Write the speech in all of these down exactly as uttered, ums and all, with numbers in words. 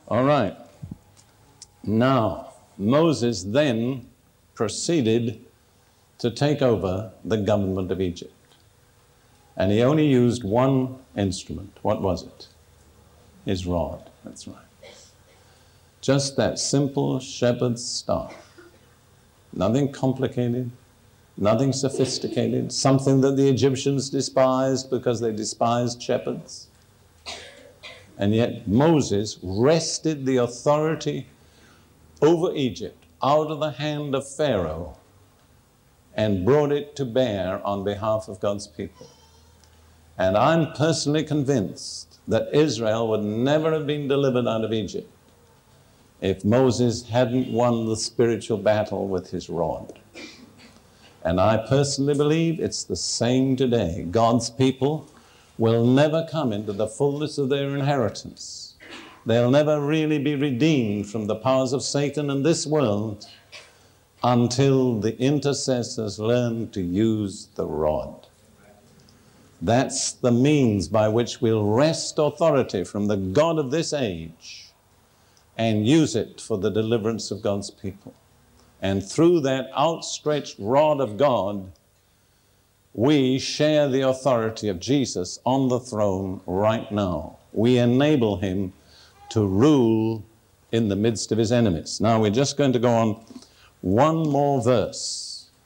All right. Now, Moses then proceeded to take over the government of Egypt. And he only used one instrument. What was it? His rod. That's right. Just that simple shepherd's staff. Nothing complicated, nothing sophisticated, something that the Egyptians despised because they despised shepherds. And yet Moses wrested the authority over Egypt out of the hand of Pharaoh and brought it to bear on behalf of God's people. And I'm personally convinced that Israel would never have been delivered out of Egypt if Moses hadn't won the spiritual battle with his rod. And I personally believe it's the same today. God's people will never come into the fullness of their inheritance. They'll never really be redeemed from the powers of Satan in this world until the intercessors learn to use the rod. That's the means by which we'll wrest authority from the God of this age and use it for the deliverance of God's people. And through that outstretched rod of God, we share the authority of Jesus on the throne right now. We enable him to rule in the midst of his enemies. Now we're just going to go on one more verse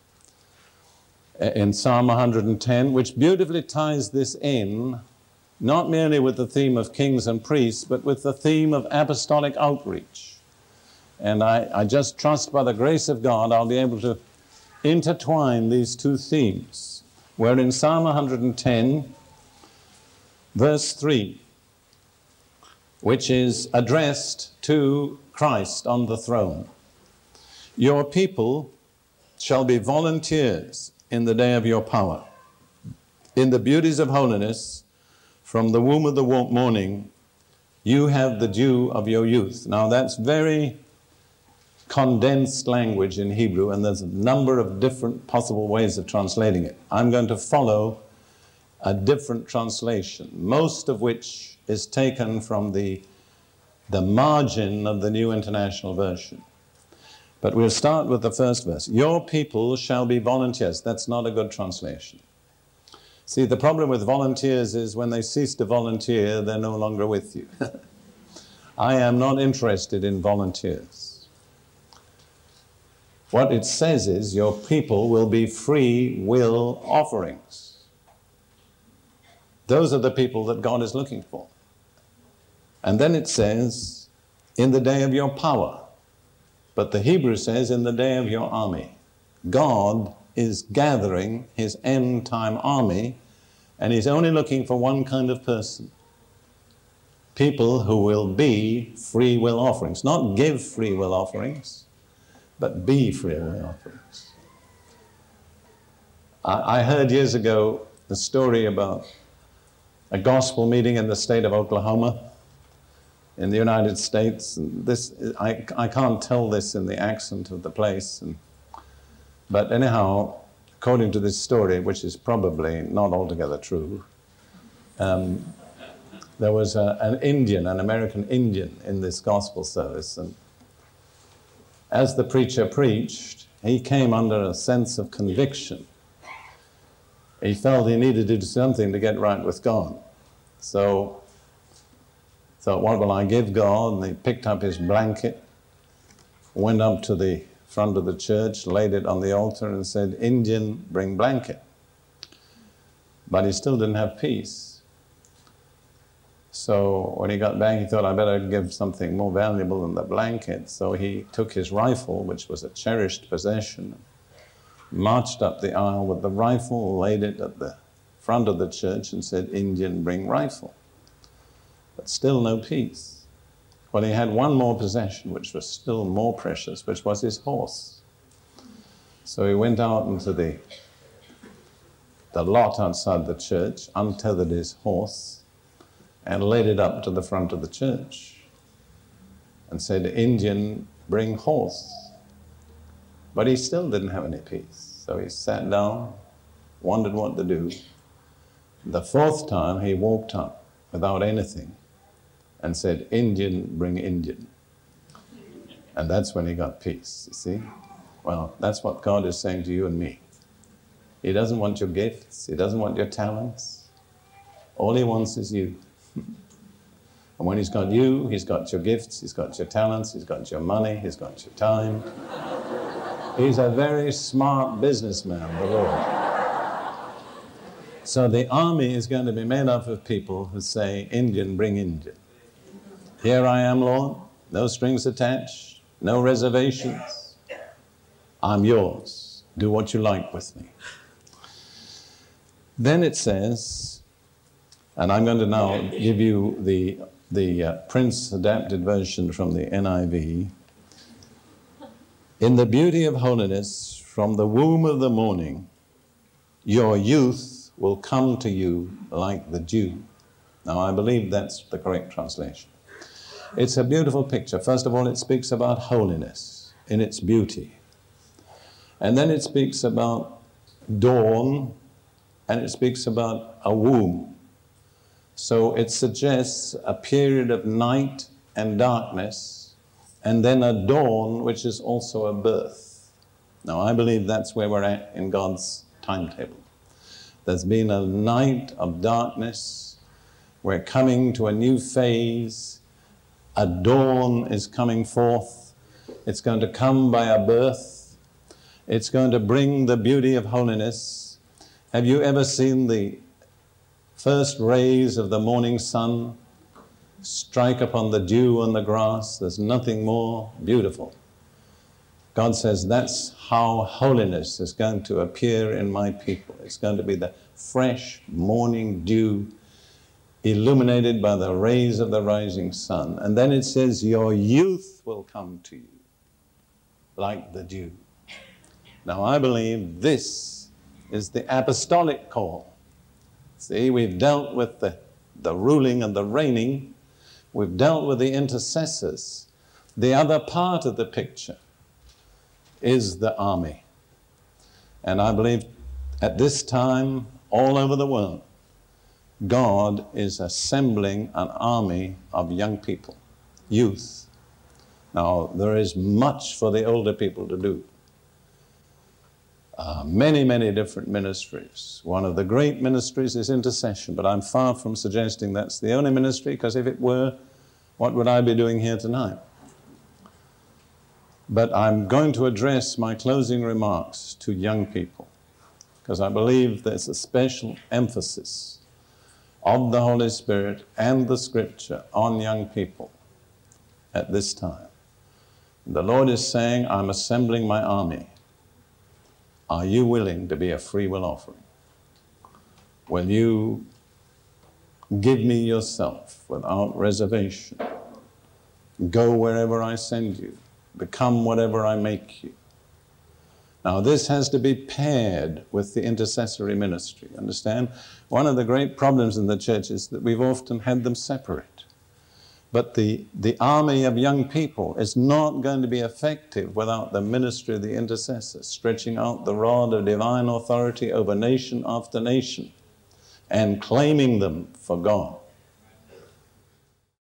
in Psalm one hundred ten, which beautifully ties this in, not merely with the theme of kings and priests, but with the theme of apostolic outreach. And I, I just trust by the grace of God I'll be able to intertwine these two themes. We're in Psalm one hundred ten, verse three, which is addressed to Christ on the throne. Your people shall be volunteers in the day of your power. In the beauties of holiness, from the womb of the morning, you have the dew of your youth. Now that's very condensed language in Hebrew, and there's a number of different possible ways of translating it. I'm going to follow a different translation, most of which is taken from the, the margin of the New International Version. But we'll start with the first verse. Your people shall be volunteers. That's not a good translation. See, the problem with volunteers is when they cease to volunteer, they're no longer with you. I am not interested in volunteers. What it says is your people will be free will offerings. Those are the people that God is looking for. And then it says, in the day of your power. But the Hebrew says, in the day of your army. God is gathering his end-time army, and he's only looking for one kind of person. People who will be free will offerings. Not give free will offerings, but be free will offerings. I, I heard years ago a story about a gospel meeting in the state of Oklahoma in the United States. And this, I, I can't tell this in the accent of the place. And, but anyhow, according to this story, which is probably not altogether true, um, there was a, an Indian, an American Indian in this gospel service. And as the preacher preached, he came under a sense of conviction. He felt he needed to do something to get right with God. So thought, what will I give God? And he picked up his blanket, went up to the front of the church, laid it on the altar and said, Indian, bring blanket. But he still didn't have peace. So when he got back, he thought, I better give something more valuable than the blanket. So he took his rifle, which was a cherished possession, marched up the aisle with the rifle, laid it at the front of the church and said, Indian, bring rifle. But still no peace. Well, he had one more possession, which was still more precious, which was his horse. So he went out into the, the lot outside the church, untethered his horse, and led it up to the front of the church and said, Indian, bring horse. But he still didn't have any peace. So he sat down, wondered what to do. The fourth time he walked up without anything and said, Indian, bring Indian. And that's when he got peace, you see? Well, that's what God is saying to you and me. He doesn't want your gifts, He doesn't want your talents. All He wants is you. And when He's got you, He's got your gifts, He's got your talents, He's got your money, He's got your time. He's a very smart businessman, the Lord. So the army is going to be made up of people who say, Indian, bring Indian. Here I am, Lord, no strings attached, no reservations. I'm yours. Do what you like with me. Then it says, and I'm going to now give you the, the uh, Prince adapted version from the N I V. In the beauty of holiness, from the womb of the morning, your youth will come to you like the dew. Now, I believe that's the correct translation. It's a beautiful picture. First of all, it speaks about holiness in its beauty. And then it speaks about dawn, and it speaks about a womb. So it suggests a period of night and darkness, and then a dawn, which is also a birth. Now, I believe that's where we're at in God's timetable. There's been a night of darkness. We're coming to a new phase. A dawn is coming forth. It's going to come by a birth. It's going to bring the beauty of holiness. Have you ever seen the first rays of the morning sun strike upon the dew on the grass? There's nothing more beautiful. God says that's how holiness is going to appear in my people. It's going to be the fresh morning dew illuminated by the rays of the rising sun. And then it says, your youth will come to you like the dew. Now I believe this is the apostolic call. See, we've dealt with the, the ruling and the reigning. We've dealt with the intercessors. The other part of the picture is the army. And I believe at this time, all over the world, God is assembling an army of young people, youth. Now, there is much for the older people to do. Uh, many, many different ministries. One of the great ministries is intercession, but I'm far from suggesting that's the only ministry, because if it were, what would I be doing here tonight? But I'm going to address my closing remarks to young people, because I believe there's a special emphasis of the Holy Spirit and the Scripture on young people at this time. The Lord is saying, I'm assembling my army. Are you willing to be a free will offering? Will you give me yourself without reservation? Go wherever I send you. Become whatever I make you. Now, this has to be paired with the intercessory ministry, understand? One of the great problems in the church is that we've often had them separate. But the, the army of young people is not going to be effective without the ministry of the intercessor, stretching out the rod of divine authority over nation after nation and claiming them for God.